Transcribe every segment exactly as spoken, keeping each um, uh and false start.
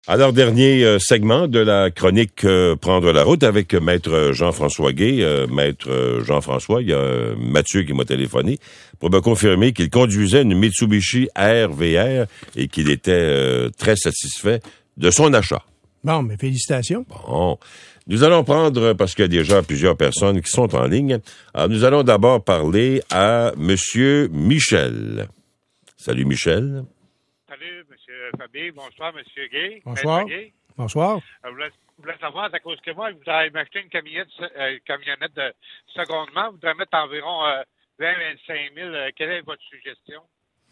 Alors, dernier euh, segment de la chronique euh, Prendre la route avec Maître Jean-François Gay. Euh, Maître euh, Jean-François, il y a euh, Mathieu qui m'a téléphoné pour me confirmer qu'il conduisait une Mitsubishi R V R et qu'il était euh, très satisfait de son achat. Bon, mais félicitations. Bon. Nous allons prendre, parce qu'il y a déjà plusieurs personnes qui sont en ligne, alors nous allons d'abord parler à Monsieur Michel. Salut, Michel. Salut, M. Fabi. Bonsoir, M. Gay. Bonsoir. Gay. Bonsoir. Euh, je, voulais, je voulais savoir, à cause que moi, je voudrais m'acheter une camionnette, euh, camionnette de secondement. Je voudrais mettre environ euh, vingt à vingt-cinq mille. Euh, quelle est votre suggestion?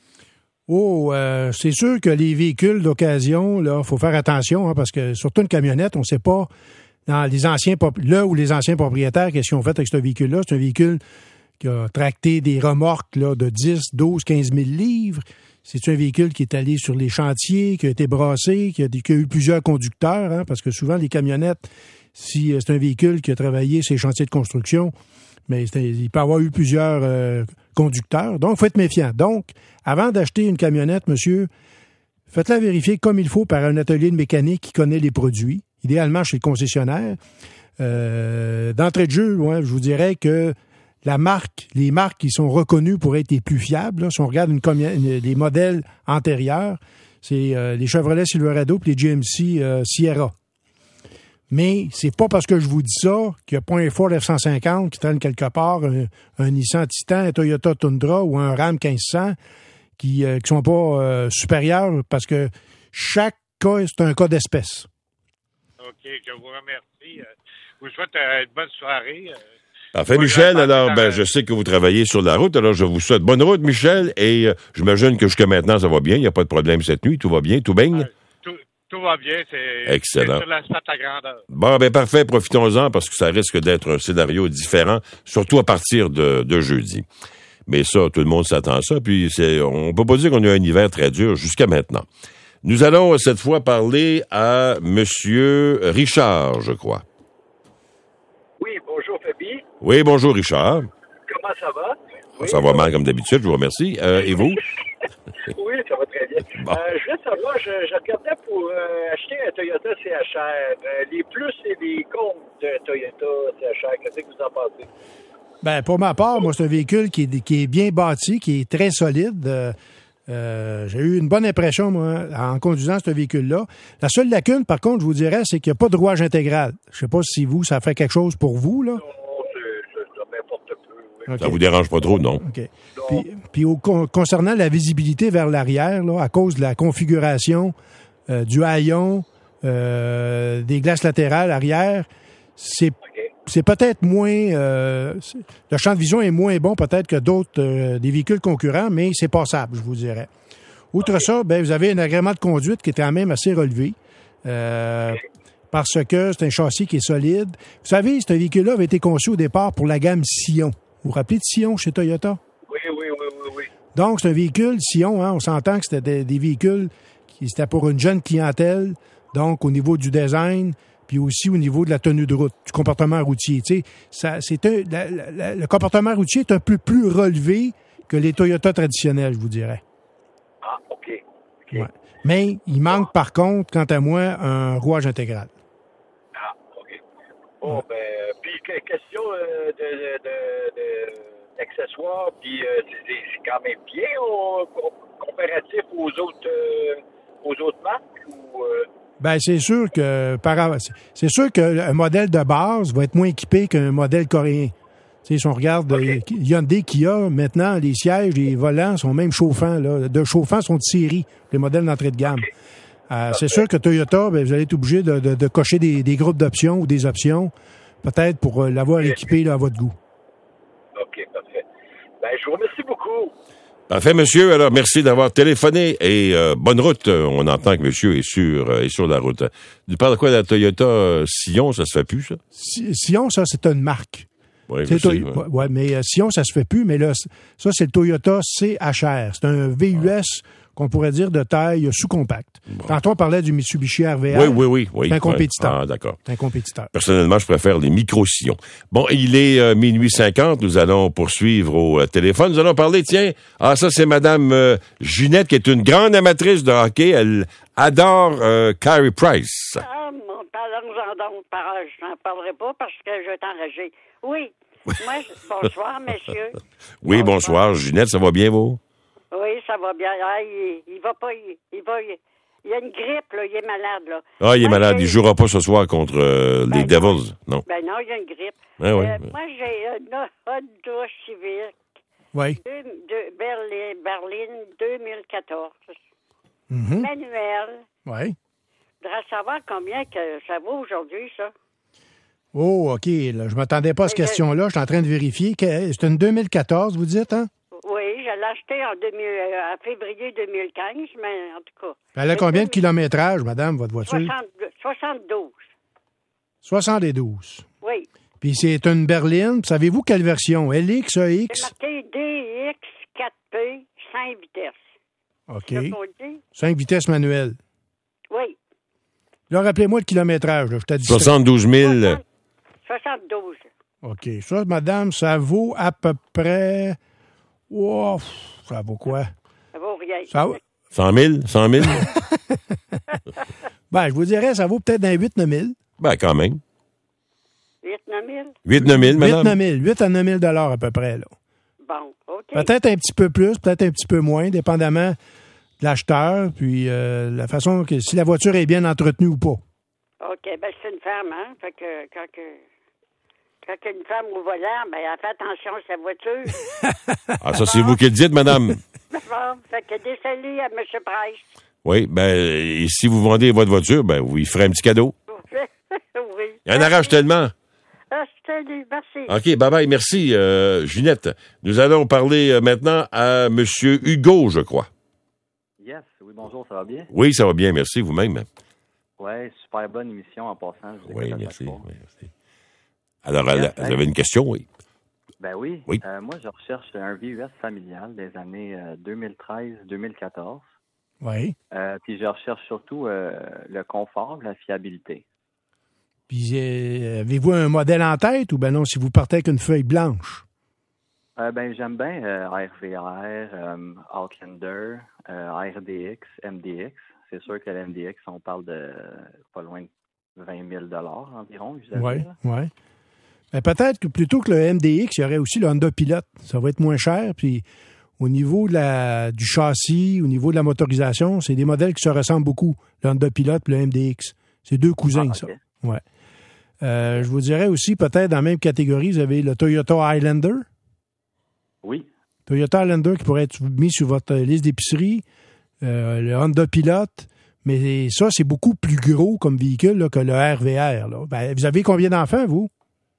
Oh, euh, c'est sûr que les véhicules d'occasion, là, faut faire attention, hein, parce que surtout une camionnette, on ne sait pas dans les anciens là où les anciens propriétaires, qu'est-ce qu'ils ont fait avec ce véhicule-là. C'est un véhicule qui a tracté des remorques là, de dix, douze, quinze mille livres. C'est un véhicule qui est allé sur les chantiers, qui a été brassé, qui a, qui a eu plusieurs conducteurs, hein, parce que souvent, les camionnettes, si c'est un véhicule qui a travaillé sur les chantiers de construction, mais il peut avoir eu plusieurs euh, conducteurs. Donc, il faut être méfiant. Donc, avant d'acheter une camionnette, monsieur, faites-la vérifier comme il faut par un atelier de mécanique qui connaît les produits, idéalement chez le concessionnaire. Euh, d'entrée de jeu, ouais, je vous dirais que la marque, les marques qui sont reconnues pour être les plus fiables, là, si on regarde une, une, les modèles antérieurs, c'est euh, les Chevrolet Silverado et les G M C euh, Sierra. Mais c'est pas parce que je vous dis ça qu'il n'y a pas un Ford F cent cinquante qui traîne quelque part, un, un Nissan Titan, un Toyota Tundra ou un Ram quinze cents qui ne sont pas euh, supérieurs, parce que chaque cas, c'est un cas d'espèce. OK, je vous remercie. Je vous souhaite euh, une bonne soirée. Parfait, Moi, Michel. je Alors, dans... ben, je sais que vous travaillez sur la route, alors je vous souhaite bonne route, Michel, et euh, j'imagine que jusqu'à maintenant, ça va bien, il n'y a pas de problème cette nuit, tout va bien, tout baigne? Euh, tout, tout va bien, c'est, excellent. c'est sur l'asphalte à grandeur. Bon, ben parfait, profitons-en, parce que ça risque d'être un scénario différent, surtout à partir de, de jeudi. Mais ça, tout le monde s'attend à ça, puis c'est, on peut pas dire qu'on a eu un hiver très dur jusqu'à maintenant. Nous allons cette fois parler à Monsieur Richard, je crois. Oui, bonjour Fabi. Oui, bonjour Richard. Comment ça va? Oui, ça va mal comme d'habitude, je vous remercie. Euh, et vous? Oui, ça va très bien. Bon. Euh, je voulais savoir, je, je regardais pour euh, acheter un Toyota C H R. Euh, les plus et les contre de Toyota C H R, qu'est-ce que vous en pensez? Ben, pour ma part, moi, c'est un véhicule qui est, qui est bien bâti, qui est très solide. Euh, euh, j'ai eu une bonne impression, moi, en conduisant ce véhicule-là. La seule lacune, par contre, je vous dirais, c'est qu'il n'y a pas de rouage intégral. Je sais pas si vous, ça fait quelque chose pour vous, là. Non, c'est, ça m'importe peu. Oui. Okay. Ça vous dérange pas trop, non? OK. Puis, puis au, concernant la visibilité vers l'arrière, là, à cause de la configuration euh, du haillon, euh, des glaces latérales arrière, c'est okay. c'est peut-être moins... Euh, le champ de vision est moins bon peut-être que d'autres, euh, des véhicules concurrents, mais c'est passable, je vous dirais. Outre okay. ça, ben vous avez un agrément de conduite qui est quand même assez relevé, euh, okay. parce que c'est un châssis qui est solide. Vous savez, ce véhicule-là avait été conçu au départ pour la gamme Scion. Vous vous rappelez de Scion chez Toyota? Oui, oui, oui, oui, oui. Donc, c'est un véhicule Scion, hein, on s'entend que c'était des, des véhicules qui c'était pour une jeune clientèle, donc au niveau du design, puis aussi au niveau de la tenue de route, du comportement routier. Tu sais, ça, c'est un, la, la, le comportement routier est un peu plus relevé que les Toyota traditionnels, je vous dirais. Ah, OK. okay. Ouais. Mais il manque, ah. par contre, quant à moi, un rouage intégral. Ah, OK. Bon, ouais. ben, puis question euh, de, de, de, d'accessoires, puis euh, c'est, c'est quand même bien au, au, comparatif aux autres, euh, aux autres marques ou... Euh... Ben c'est sûr que par c'est sûr qu'un modèle de base va être moins équipé qu'un modèle coréen. Tu sais, si on regarde okay. Hyundai, Kia, maintenant les sièges, les volants sont même chauffants là, de chauffants sont de série, les modèles d'entrée de gamme. Okay. Euh, c'est sûr que Toyota, ben, vous allez être obligé de, de, de cocher des, des groupes d'options ou des options, peut-être pour l'avoir okay. équipé là, à votre goût. OK, parfait. Ben je vous remercie beaucoup. Parfait, monsieur. Alors, merci d'avoir téléphoné et euh, bonne route. On entend que monsieur est sur, euh, est sur la route. Tu parles de quoi de la Toyota euh, Scion? Ça se fait plus, ça? Scion, ça, c'est une marque. Oui, c'est to- ouais. ouais, ouais, mais euh, Scion, ça se fait plus. Mais là, ça, c'est le Toyota C H R. C'est un V U S qu'on pourrait dire de taille sous-compacte. Bon. Tantôt, on parlait du Mitsubishi R V R. Oui, oui, oui. oui c'est un compétiteur. Ouais. Ah, d'accord. C'est un compétiteur. Personnellement, je préfère les micro-sillons. Bon, il est euh, minuit cinquante. Nous allons poursuivre au euh, téléphone. Nous allons parler, tiens, ah, ça, c'est Madame euh, Ginette, qui est une grande amatrice de hockey. Elle adore euh, Carey Price. Ah, mon parlons-en donc. Par, je n'en parlerai pas parce que je vais t'enrager. Oui. Moi, bonsoir, messieurs. Oui, bonsoir. bonsoir. Ginette, ça va bien, vous? Oui, ça va bien. Ah, il, il va pas... Il, il va... Il, il a une grippe, là. Il est malade, là. Ah, il est moi, malade. j'ai... Il jouera pas ce soir contre euh, ben les non. Devils, non? Ben non, il a une grippe. Ah, oui. euh, moi, j'ai une Honda Civic. Oui. De, de Berlin, Berlin deux mille quatorze. Mm-hmm. Manuel. Oui. Je voudrais savoir combien que ça vaut aujourd'hui, ça. Oh, OK. Là, je ne m'attendais pas à cette je... question-là. Je suis en train de vérifier. C'est une deux mille quatorze, vous dites, hein? Oui, je l'ai acheté en, deux mille, euh, en février deux mille quinze, mais en tout cas. Elle a combien de kilométrage, madame, votre voiture? soixante-douze. soixante-douze. Oui. Puis c'est une berline. Savez-vous quelle version? L X, A X? C'est marqué D X quatre P, cinq vitesses. OK. cinq vitesses manuelles. Oui. Là, rappelez-moi le kilométrage. Là, je t'ai dit soixante-douze mille. soixante-douze. OK. Ça, madame, ça vaut à peu près... Wow, ça vaut quoi? Ça vaut rien. Ça vaut... cent mille? cent mille? Ben, je vous dirais, ça vaut peut-être dans huit neuf mille. Ben, quand même. huit neuf mille? huit neuf mille, madame? huit neuf mille. huit à neuf mille dollars à peu près, là. Bon, OK. Peut-être un petit peu plus, peut-être un petit peu moins, dépendamment de l'acheteur, puis euh, la façon que si la voiture est bien entretenue ou pas. OK, ben c'est une femme, hein? Fait que quand que... Quand il y a une femme au volant, ben, elle fait attention à sa voiture. Ah, ça, c'est vous qui le dites, madame. Bon, fait que désolé à M. Price. Oui, ben, et si vous vendez votre voiture, ben, vous lui ferez un petit cadeau. Oui. Il y en arrache tellement. Ah, salut, merci. OK, bye-bye, merci, euh, Ginette. Nous allons parler euh, maintenant à M. Hugo, je crois. Yes, oui, bonjour, ça va bien? Oui, ça va bien, merci, vous-même. Oui, super bonne émission en passant. Je oui, merci, oui, merci. Alors, yes, vous avez une question, oui? Ben oui. oui. Euh, moi, je recherche un V U S familial des années euh, deux mille treize deux mille quatorze. Oui. Euh, puis je recherche surtout euh, le confort, la fiabilité. Puis euh, avez-vous un modèle en tête ou ben non, si vous partez avec une feuille blanche? Euh, ben j'aime bien euh, R V R, euh, Outlander, euh, R D X, M D X. C'est sûr que l'M D X, on parle de pas loin de vingt mille dollars environ. Oui, oui. Ben, peut-être que plutôt que le M D X, il y aurait aussi le Honda Pilot. Ça va être moins cher. Puis au niveau de la, du châssis, au niveau de la motorisation, c'est des modèles qui se ressemblent beaucoup, le Honda Pilot et le M D X. C'est deux cousins, ah, okay. ça. Ouais. Euh, je vous dirais aussi, peut-être dans la même catégorie, vous avez le Toyota Highlander. Oui. Toyota Highlander qui pourrait être mis sur votre liste d'épicerie. Euh, le Honda Pilot. Mais ça, c'est beaucoup plus gros comme véhicule là, que le R V R. Là. Ben, vous avez combien d'enfants, vous?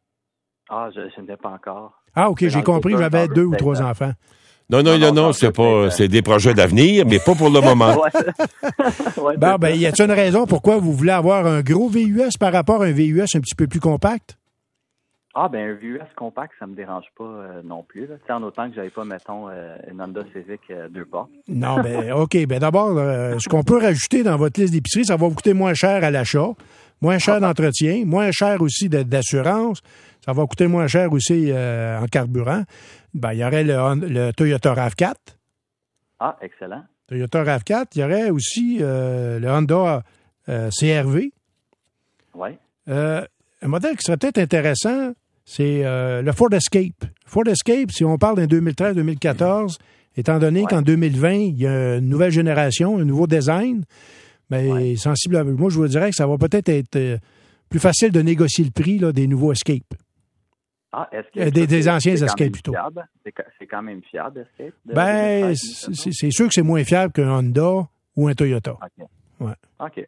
Ah, je, je n'ai pas encore. Ah, OK, j'ai compris, j'avais deux ou trois enfants. Non, non, non, non, non c'est pas, c'est des projets d'avenir, mais pas pour le moment. ouais, bon, ben, y a-t-il une raison pourquoi vous voulez avoir un gros V U S par rapport à un V U S un petit peu plus compact? Ah, ben, un V U S compact, ça me dérange pas euh, non plus, là. En autant que j'avais pas, mettons, euh, une Honda Civic euh, deux portes. Non, ben, OK, ben, d'abord, euh, ce qu'on peut rajouter dans votre liste d'épicerie, ça va vous coûter moins cher à l'achat, moins cher ah, d'entretien, moins cher aussi de, d'assurance. Ça va coûter moins cher aussi euh, en carburant. Ben, il y aurait le, le Toyota RAV quatre. Ah, excellent. Toyota RAV quatre. Il y aurait aussi euh, le Honda euh, C R V. Oui. Euh, un modèle qui serait peut-être intéressant, c'est euh, le Ford Escape. Ford Escape, si on parle d'un deux mille treize deux mille quatorze, étant donné ouais. qu'en deux mille vingt, il y a une nouvelle génération, un nouveau design, mais ouais. sensiblement, moi, je vous dirais que ça va peut-être être euh, plus facile de négocier le prix là, des nouveaux Escape. Ah, Escape, des, des anciens Escape, plutôt. C'est, c'est quand même fiable, Escape? De, ben, de c'est, c'est sûr que c'est moins fiable qu'un Honda ou un Toyota. OK. Ouais. OK.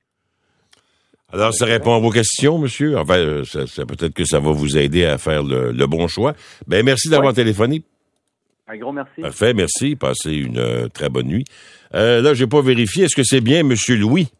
Alors, ça répond à vos questions, monsieur. Enfin, ça, ça, peut-être que ça va vous aider à faire le, le bon choix. Ben, merci d'avoir ouais. téléphoné. Un gros merci. Parfait, merci. Passez une euh, très bonne nuit. Euh, là, j'ai pas vérifié. Est-ce que c'est bien monsieur Louis?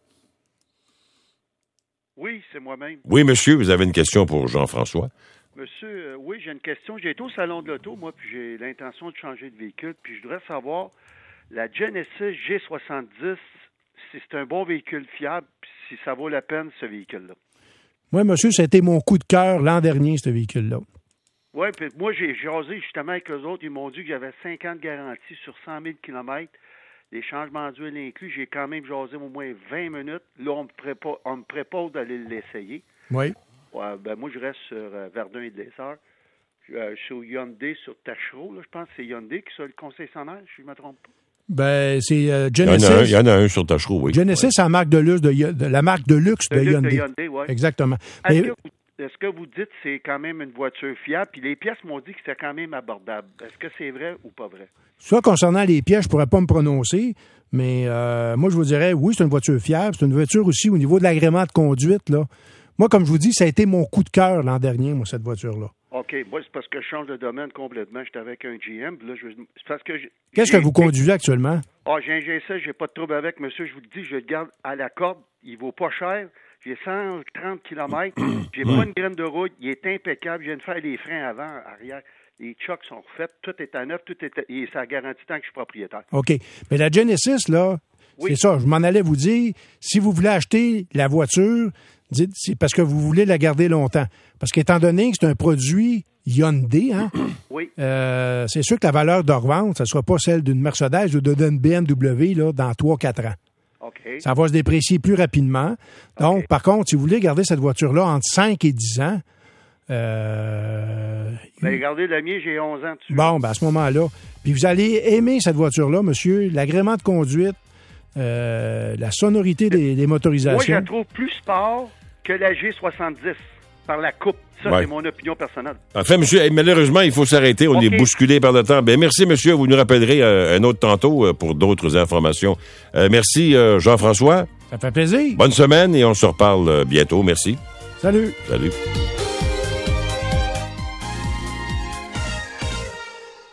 Oui, c'est moi-même. Oui, monsieur, vous avez une question pour Jean-François. Monsieur, euh, oui, j'ai une question. J'ai été au salon de l'auto, moi, puis j'ai l'intention de changer de véhicule. Puis je voudrais savoir, la Genesis G soixante-dix, si c'est un bon véhicule fiable, puis si ça vaut la peine, ce véhicule-là. Moi, monsieur, ça a été mon coup de cœur l'an dernier, ce véhicule-là. Oui, puis moi, j'ai jasé justement avec eux autres. Ils m'ont dit que j'avais cinq ans de garantie sur cent mille kilomètres. les changements d'huile inclus, j'ai quand même jasé au moins vingt minutes. Là, on me prépare, on me prépare d'aller l'essayer. Oui. Ouais, ben moi, je reste sur euh, Verdun et Dessert. Euh, sur Hyundai, sur Tachereau, là, je pense que c'est Hyundai qui est le concessionnaire, si je ne me trompe pas. Ben, c'est euh, Genesis. Genesis. Il y en a un, un sur Tachereau, oui. Genesis, ouais. C'est la marque de luxe de, de, la marque de luxe de, de, Hyundai. de Hyundai. Ouais. Exactement. Est-ce, Mais, que vous, est-ce que vous dites que c'est quand même une voiture fiable? Puis les pièces m'ont dit que c'était quand même abordable. Est-ce que c'est vrai ou pas vrai? Soit concernant les pièces, je pourrais pas me prononcer, mais euh, moi, je vous dirais, oui, c'est une voiture fiable. C'est une voiture aussi au niveau de l'agrément de conduite, là. Moi, comme je vous dis, ça a été mon coup de cœur l'an dernier, moi, cette voiture-là. OK. Moi, c'est parce que je change de domaine complètement. J'étais avec un G M. Puis là, je... C'est parce que... Qu'est-ce que vous conduisez actuellement? Ah, j'ai un G S, j'ai pas de trouble avec, monsieur. Je vous le dis, je le garde à la corde. Il vaut pas cher. J'ai cent trente kilomètres. J'ai pas une graine de route. Il est impeccable. Je viens de faire les freins avant, arrière. Les chocs sont refaits. Tout est à neuf. Tout est à... Et ça garantit tant que je suis propriétaire. OK. Mais la Genesis, là, oui. C'est ça. Je m'en allais vous dire, si vous voulez acheter la voiture, dites, c'est parce que vous voulez la garder longtemps. Parce qu'étant donné que c'est un produit Hyundai, hein, oui. euh, c'est sûr que la valeur de revente, ça ne sera pas celle d'une Mercedes ou d'une B M W là, dans trois à quatre ans. Okay. Ça va se déprécier plus rapidement. Donc, okay. Par contre, si vous voulez garder cette voiture-là entre cinq et dix ans... Euh, ben, regardez, la mienne, j'ai onze ans dessus. Bon, ben à ce moment-là. Puis vous allez aimer cette voiture-là, monsieur. L'agrément de conduite, euh, la sonorité des, des motorisations. Moi, je la trouve plus sport que la G soixante-dix par la coupe. Ça, ouais. C'est mon opinion personnelle. Enfin, monsieur, malheureusement, il faut s'arrêter. On okay. est bousculé par le temps. Ben, merci, monsieur. Vous nous rappellerez euh, un autre tantôt euh, pour d'autres informations. Euh, merci, euh, Jean-François. Ça fait plaisir. Bonne semaine et on se reparle euh, bientôt. Merci. Salut. Salut.